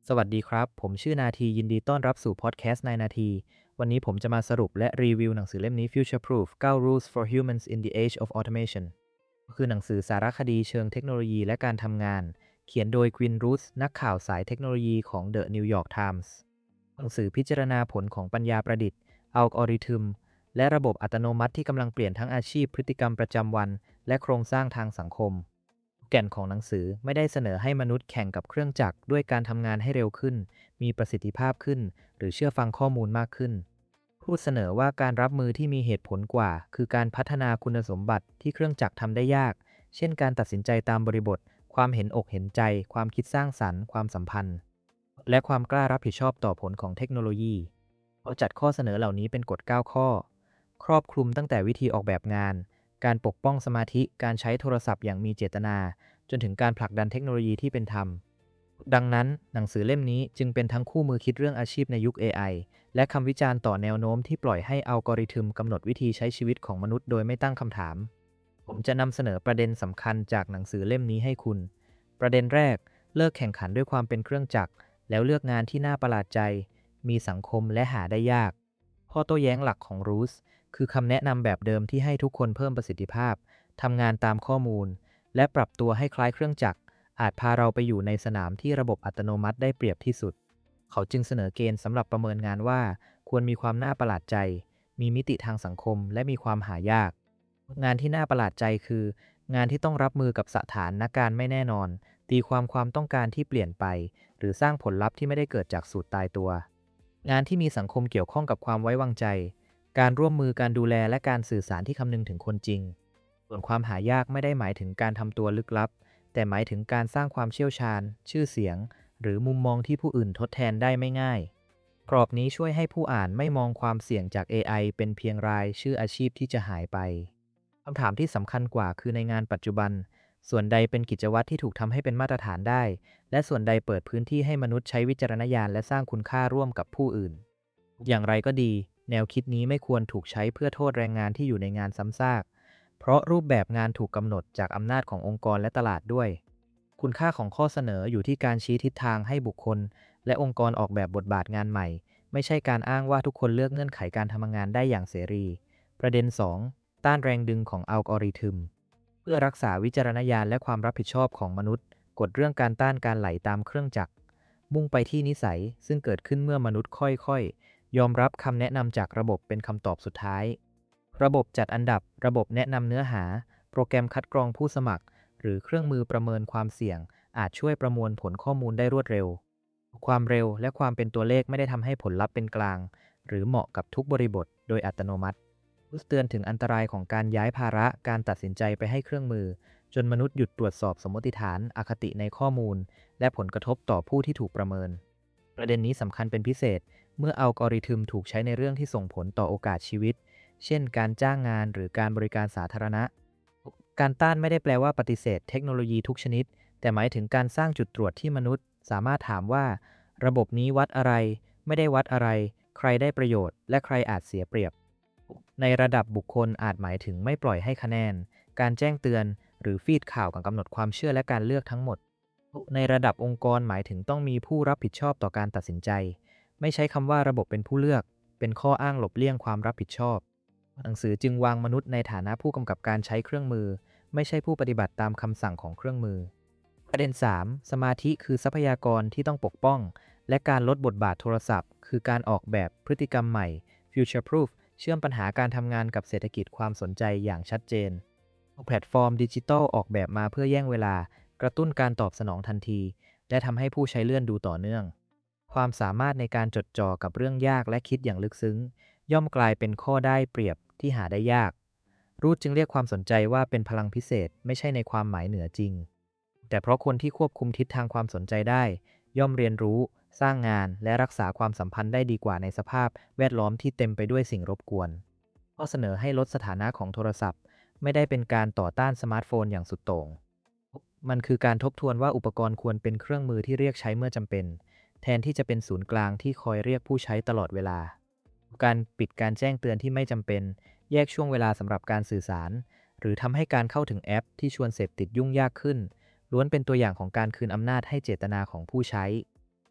สวัสดีครับ ผมชื่อนาทียินดีต้อนรับสู่พอดแคสต์ในนาที วันนี้ผมจะมาสรุปและรีวิวหนังสือเล่มนี้ Future Proof 9 Rules for Humans in the Age of Automation คือหนังสือสารคดีเชิงเทคโนโลยีและการทำงาน เขียนโดย Quinn Root นักข่าวสายเทคโนโลยีของ The New York Times หนังสือพิจารณาผลของปัญญาประดิษฐ์อัลกอริทึมและระบบอัตโนมัติที่กำลังเปลี่ยนทั้งอาชีพพฤติกรรมประจำวันและโครงสร้างทางสังคม แก่นของหนังสือไม่ได้เสนอให้มนุษย์แข่งกับเครื่องจักรด้วยการทำงานให้เร็วขึ้น มีประสิทธิภาพขึ้น หรือเชื่อฟังข้อมูลมากขึ้น ผู้เสนอว่าการรับมือที่มีเหตุผลกว่า คือการพัฒนาคุณสมบัติที่เครื่องจักรทำได้ยาก เช่นการตัดสินใจตามบริบท ความเห็นอกเห็นใจ ความคิดสร้างสรรค์ ความสัมพันธ์ และความกล้ารับผิดชอบต่อผลของเทคโนโลยีเขาจัดข้อเสนอเหล่านี้เป็นกฎ9ข้อ ครอบคลุมตั้งแต่วิธีออกแบบงาน การปกป้องสมาธิ การใช้โทรศัพท์อย่างมีเจตนา จนถึงการผลักดันเทคโนโลยีที่เป็นธรรม ดังนั้นหนังสือเล่มนี้จึงเป็นทั้งคู่มือคิดเรื่องอาชีพในยุค AI และคำวิจารณ์ต่อแนวโน้มที่ปล่อยให้อัลกอริทึมกำหนดวิธีใช้ชีวิตของมนุษย์โดยไม่ตั้งคำถาม ผมจะนำเสนอประเด็นสำคัญจากหนังสือเล่มนี้ให้คุณ ประเด็นแรก เลิกแข่งขันด้วยความเป็นเครื่องจักร แล้วเลือกงานที่น่าประหลาดใจ มีสังคมและหาได้ยาก ข้อโต้แย้งหลักของรูสคือคำแนะนำแบบเดิมที่ให้ทุกคนเพิ่มประสิทธิภาพ ทำงานตามข้อมูล และปรับตัวให้คล้ายเครื่องจักร อาจพาเราไปอยู่ในสนามที่ระบบอัตโนมัติได้เปรียบที่สุด เขาจึงเสนอเกณฑ์สำหรับประเมินงานว่าควรมีความน่าประหลาดใจ มีมิติทางสังคม และมีความหายาก งานที่น่าประหลาดใจคือ งานที่ต้องรับมือกับสถานการณ์ไม่แน่นอน ตีความต้องการที่เปลี่ยนไป หรือสร้างผลลัพธ์ที่ไม่ได้เกิดจากสูตรตายตัว งานที่มีสังคมเกี่ยวข้องกับความไว้วางใจ การร่วมมือการดูแลและการสื่อสารที่คำนึงถึงคนจริง ส่วนความหายากไม่ได้หมายถึงการทำตัวลึกลับ แต่หมายถึงการสร้างความเชี่ยวชาญ ชื่อเสียง หรือมุมมองที่ผู้อื่นทดแทนได้ไม่ง่ายกรอบนี้ช่วยให้ผู้อ่านไม่มองความเสี่ยงจาก AI เป็นเพียงรายชื่ออาชีพที่จะหายไปคำถามที่สำคัญกว่าคือในงานปัจจุบัน ส่วนใดเป็นกิจวัตรที่ถูกทำให้เป็นมาตรฐานได้ และส่วนใดเปิดพื้นที่ให้มนุษย์ใช้วิจารณญาณและสร้างคุณค่าร่วมกับผู้อื่น อย่างไรก็ดี แนวคิดนี้ไม่ควรถูกใช้เพื่อโทษแรงงานที่อยู่ในงานซ้ำซาก เพราะรูปแบบงานถูกกำหนดจากอำนาจขององค์กรและตลาดด้วย คุณค่าของข้อเสนออยู่ที่การชี้ทิศทางให้บุคคล และองค์กรออกแบบบทบาทงานใหม่ ไม่ใช่การอ้างว่าทุกคนเลือกเงื่อนไขการทำงานได้อย่างเสรี ประเด็น 2 ต้านแรงดึงของอัลกอริทึม เพื่อรักษาวิจารณญาณและความรับผิดชอบของมนุษย์ กฎเรื่องการต้านการไหลตามเครื่องจักร มุ่งไปที่นิสัยซึ่งเกิดขึ้นเมื่อมนุษย์ค่อยๆ ยอมรับคำแนะนำจากระบบเป็นคำตอบสุดท้าย ระบบจัดอันดับ ระบบแนะนำเนื้อหา โปรแกรมคัดกรองผู้สมัคร หรือเครื่องมือประเมินความเสี่ยง อาจช่วยประมวลผลข้อมูลได้รวดเร็ว ความเร็วและความเป็นตัวเลขไม่ได้ทำให้ผลลัพธ์เป็นกลาง หรือเหมาะกับทุกบริบทโดยอัตโนมัติเตือนถึงอันตรายของการย้ายภาระการตัดสินใจไปให้เครื่องมือ จนมนุษย์หยุดตรวจสอบสมมติฐานอคติในข้อมูล และผลกระทบต่อผู้ที่ถูกประเมิน ประเด็นนี้สำคัญเป็นพิเศษ เมื่ออัลกอริทึมถูกใช้ในเรื่องที่ส่งผลต่อโอกาสชีวิต เช่นการจ้างงานหรือการบริการสาธารณะ การต้านไม่ได้แปลว่าปฏิเสธเทคโนโลยีทุกชนิด แต่หมายถึงการสร้างจุดตรวจที่มนุษย์สามารถถามว่า ระบบนี้วัดอะไร ไม่ได้วัดอะไร ใครได้ประโยชน์ และใครอาจเสียเปรียบ ในระดับบุคคลอาจหมายถึงไม่ปล่อยให้คะแนน การแจ้งเตือน หรือฟีดข่าวกับกำหนดความเชื่อและการเลือกทั้งหมด ในระดับองค์กรหมายถึงต้องมีผู้รับผิดชอบต่อการตัดสินใจ ไม่ใช้คำว่าระบบเป็นผู้เลือก เป็นข้ออ้างหลบเลี่ยงความรับผิดชอบ หนังสือจึงวางมนุษย์ในฐานะผู้กำกับการใช้เครื่องมือ ไม่ใช่ผู้ปฏิบัติตามคำสั่งของเครื่องมือ ประเด็น 3 สมาธิคือทรัพยากรที่ต้องปกป้อง และการลดบทบาทโทรศัพท์ คือการออกแบบพฤติกรรมใหม่ Future Proof เชื่อมปัญหาการทำงานกับเศรษฐกิจความสนใจอย่างชัดเจน แพลตฟอร์มดิจิทัลออกแบบมาเพื่อแย่งเวลากระตุ้นการตอบสนองทันที และทำให้ผู้ใช้เลื่อนดูต่อเนื่อง ความสามารถในการจดจ่อกับเรื่องยากและคิดอย่างลึกซึ้ง ย่อมกลายเป็นข้อได้เปรียบที่หาได้ยาก รูทจึงเรียกความสนใจว่าเป็นพลังพิเศษไม่ใช่ในความหมายเหนือจริง แต่เพราะคนที่ควบคุมทิศทางความสนใจได้ ย่อมเรียนรู้ สร้างงานและรักษาความสัมพันธ์ได้ดีกว่าในสภาพแวดล้อมที่เต็มไปด้วยสิ่งรบกวนข้อเสนอให้ลดสถานะของโทรศัพท์ ไม่ได้เป็นการต่อต้านสมาร์ทโฟนอย่างสุดโต่ง มันคือการทบทวนว่าอุปกรณ์ควรเป็นเครื่องมือที่เรียกใช้เมื่อจำเป็น แทนที่จะเป็นศูนย์กลางที่คอยเรียกผู้ใช้ตลอดเวลา การปิดการแจ้งเตือนที่ไม่จำเป็น แยกช่วงเวลาสำหรับการสื่อสาร หรือทำให้การเข้าถึงแอปที่ชวนเสพติดยุ่งยากขึ้น ล้วนเป็นตัวอย่างของการคืนอำนาจให้เจตนาของผู้ใช้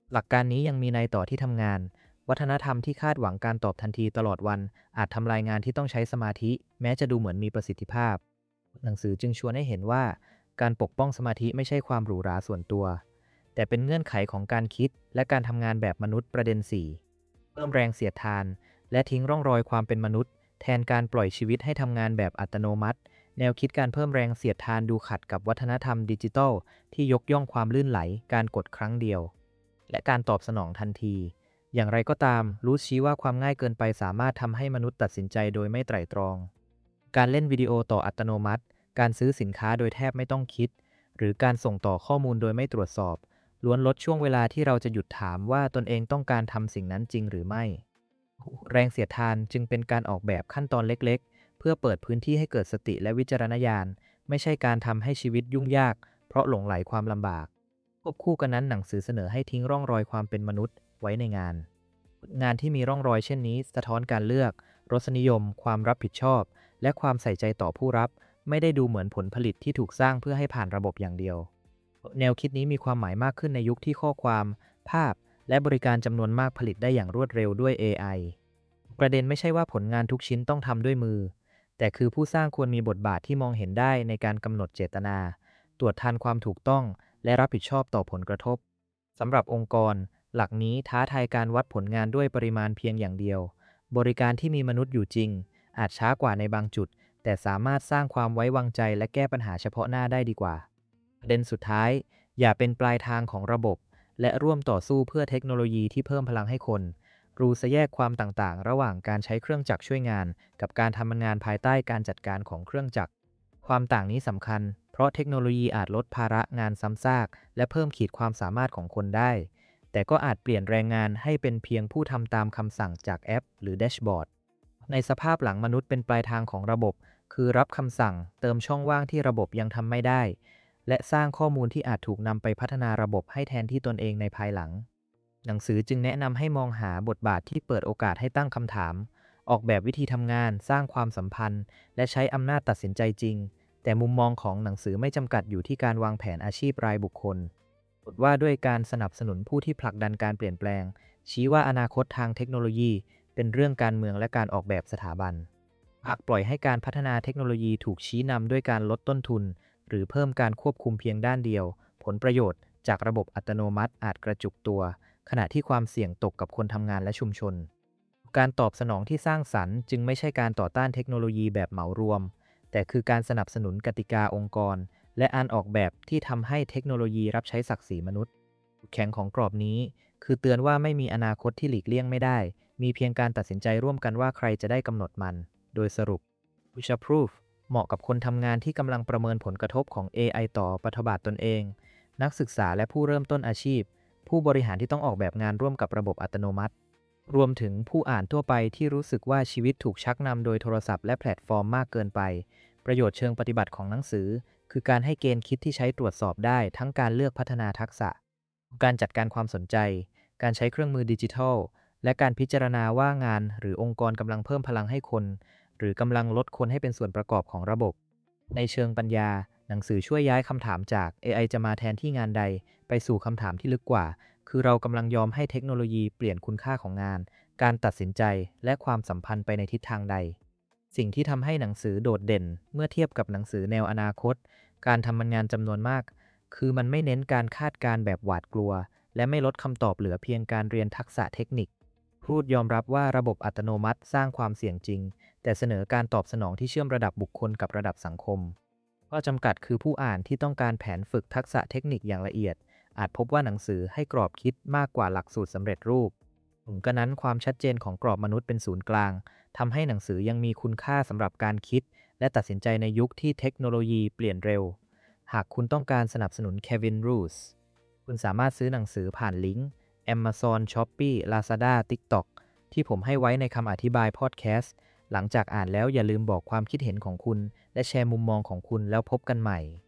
หลักการนี้ยังมีในต่อที่ทำงานวัฒนธรรมที่คาดหวังการตอบทันทีตลอดวันอาจทำลายงานที่ต้องใช้สมาธิแม้จะดูเหมือนมีประสิทธิภาพหนังสือจึงชวนให้เห็นว่าการปกป้องสมาธิไม่ใช่ความหรูหราส่วนตัวแต่เป็นเงื่อนไขของการคิดและการทำงานแบบมนุษย์ประเด็น4เพิ่มแรงเสียดทานและทิ้งร่องรอยความเป็นมนุษย์แทนการปล่อยชีวิตให้ทำงานแบบอัตโนมัติแนวคิดการเพิ่มแรงเสียดทานดูขัดกับวัฒนธรรมดิจิทัลที่ยกย่องความลื่นไหลการกดครั้งเดียวและการตอบสนองทันทีอย่างไรก็ตามรู้ชี้ว่าความง่ายเกินไปสามารถทำให้มนุษย์ตัดสินใจโดยไม่ไตร่ตรองการเล่นวิดีโอต่ออัตโนมัติการซื้อสินค้าโดยแทบไม่ต้องคิดหรือการส่งต่อข้อมูลโดยไม่ตรวจสอบล้วนลดช่วงเวลาที่เราจะหยุดถามว่าตนเองต้องการทำสิ่งนั้นจริงหรือไม่แรงเสียดทานจึงเป็นการออกแบบขั้นตอนเล็กๆเพื่อเปิดพื้นที่ให้เกิดสติและวิจารณญาณไม่ใช่การทำให้ชีวิตยุ่งยากเพราะหลงไหลความลำบากควบคู่กันนั้นหนังสือเสนอให้ทิ้งร่องรอยความเป็นมนุษย์ไว้ในงานที่มีร่องรอยเช่นนี้สะท้อนการเลือกรสนิยมความรับผิดชอบและความใส่ใจต่อผู้รับไม่ได้ดูเหมือนผลผลิตที่ถูกสร้างเพื่อให้ผ่านระบบอย่างเดียวแนวคิดนี้มีความหมายมากขึ้นในยุคที่ข้อความภาพและบริการจำนวนมากผลิตได้อย่างรวดเร็วด้วย AI ประเด็นไม่ใช่ว่าผลงานทุกชิ้นต้องทำด้วยมือแต่คือผู้สร้างควรมีบทบาทที่มองเห็นได้ในการกำหนดเจตนาตรวจทันความถูกต้องและรับผิดชอบต่อผลกระทบสำหรับองค์กรหลักนี้ท้าทายการวัดผลงานด้วยปริมาณเพียงอย่างเดียวบริการที่มีมนุษย์อยู่จริงอาจช้ากว่าในบางจุดแต่สามารถสร้างความไว้วางใจและแก้ปัญหาเฉพาะหน้าได้ดีกว่าประเด็นสุดท้ายอย่าเป็นปลายทางของระบบและร่วมต่อสู้เพื่อเทคโนโลยีที่เพิ่มพลังให้คนรู้แยกความต่างๆระหว่างการใช้เครื่องจักรช่วยงานกับการทำงานภายใต้การจัดการของเครื่องจักรความต่างนี้สำคัญเพราะเทคโนโลยีอาจลดภาระงานซ้ำซากและเพิ่มขีดความสามารถของคนได้แต่ก็อาจเปลี่ยนแรงงานให้เป็นเพียงผู้ทำตามคำสั่งจากแอปหรือแดชบอร์ดในสภาพหลังมนุษย์เป็นปลายทางของระบบคือรับคำสั่งเติมช่องว่างที่ระบบยังทำไม่ได้และสร้างข้อมูลที่อาจถูกนำไปพัฒนาระบบให้แทนที่ตนเองในภายหลังหนังสือจึงแนะนำให้มองหาบทบาทที่เปิดโอกาสให้ตั้งคำถามออกแบบวิธีทำงานสร้างความสัมพันธ์และใช้อำนาจตัดสินใจจริงแต่มุมมองของหนังสือไม่จำกัดอยู่ที่การวางแผนอาชีพรายบุคคลว่าด้วยการสนับสนุนผู้ที่ผลักดันการเปลี่ยนแปลงชี้ว่าอนาคตทางเทคโนโลยีเป็นเรื่องการเมืองและการออกแบบสถาบันหากปล่อยให้การพัฒนาเทคโนโลยีถูกชี้นำด้วยการลดต้นทุนหรือเพิ่มการควบคุมเพียงด้านเดียวผลประโยชน์จากระบบอัตโนมัติอาจกระจุกตัวขณะที่ความเสี่ยงตกกับคนทำงานและชุมชนการตอบสนองที่สร้างสรรค์จึงไม่ใช่การต่อต้านเทคโนโลยีแบบเหมารวมแต่คือการสนับสนุนกติกาองค์กรและการออกแบบที่ทำให้เทคโนโลยีรับใช้ศักดิ์ศรีมนุษย์แข็งของกรอบนี้คือเตือนว่าไม่มีอนาคตที่หลีกเลี่ยงไม่ได้มีเพียงการตัดสินใจร่วมกันว่าใครจะได้กำหนดมันโดยสรุป Future Proof เหมาะกับคนทำงานที่กำลังประเมินผลกระทบของ AI ต่อปฏิบัติตนเองนักศึกษาและผู้เริ่มต้นอาชีพผู้บริหารที่ต้องออกแบบงานร่วมกับระบบอัตโนมัติรวมถึงผู้อ่านทั่วไปที่รู้สึกว่าชีวิตถูกชักนำโดยโทรศัพท์และแพลตฟอร์มมากเกินไปประโยชน์เชิงปฏิบัติของหนังสือคือการให้เกณฑ์คิดที่ใช้ตรวจสอบได้ทั้งการเลือกพัฒนาทักษะการจัดการความสนใจการใช้เครื่องมือดิจิทัลและการพิจารณาว่างานหรือองค์กรกำลังเพิ่มพลังให้คนหรือกำลังลดคนให้เป็นส่วนประกอบของระบบในเชิงปัญญาหนังสือช่วยย้ายคำถามจาก AI จะมาแทนที่งานใดไปสู่คำถามที่ลึกกว่าคือเรากำลังยอมให้เทคโนโลยีเปลี่ยนคุณค่าของงานการตัดสินใจและความสัมพันธ์ไปในทิศทางใดสิ่งที่ทำให้หนังสือโดดเด่นเมื่อเทียบกับหนังสือแนวอนาคตการทำงานจำนวนมากคือมันไม่เน้นการคาดการณ์แบบหวาดกลัวและไม่ลดคำตอบเหลือเพียงการเรียนทักษะเทคนิคพูดยอมรับว่าระบบอัตโนมัติสร้างความเสี่ยงจริงแต่เสนอการตอบสนองที่เชื่อมระดับบุคคลกับระดับสังคมข้อจำกัดคือผู้อ่านที่ต้องการแผนฝึกทักษะเทคนิคอย่างละเอียดอาจพบว่าหนังสือให้กรอบคิดมากกว่าหลักสูตรสำเร็จรูปถึงกระนั้นความชัดเจนของกรอบมนุษย์เป็นศูนย์กลางทำให้หนังสือยังมีคุณค่าสำหรับการคิดและตัดสินใจในยุคที่เทคโนโลยีเปลี่ยนเร็วหากคุณต้องการสนับสนุน Kevin Roose คุณสามารถซื้อหนังสือผ่านลิงก์ Amazon Shopee Lazada TikTok ที่ผมให้ไว้ในคำอธิบายพอดแคสต์หลังจากอ่านแล้วอย่าลืมบอกความคิดเห็นของคุณและแชร์มุมมองของคุณแล้วพบกันใหม่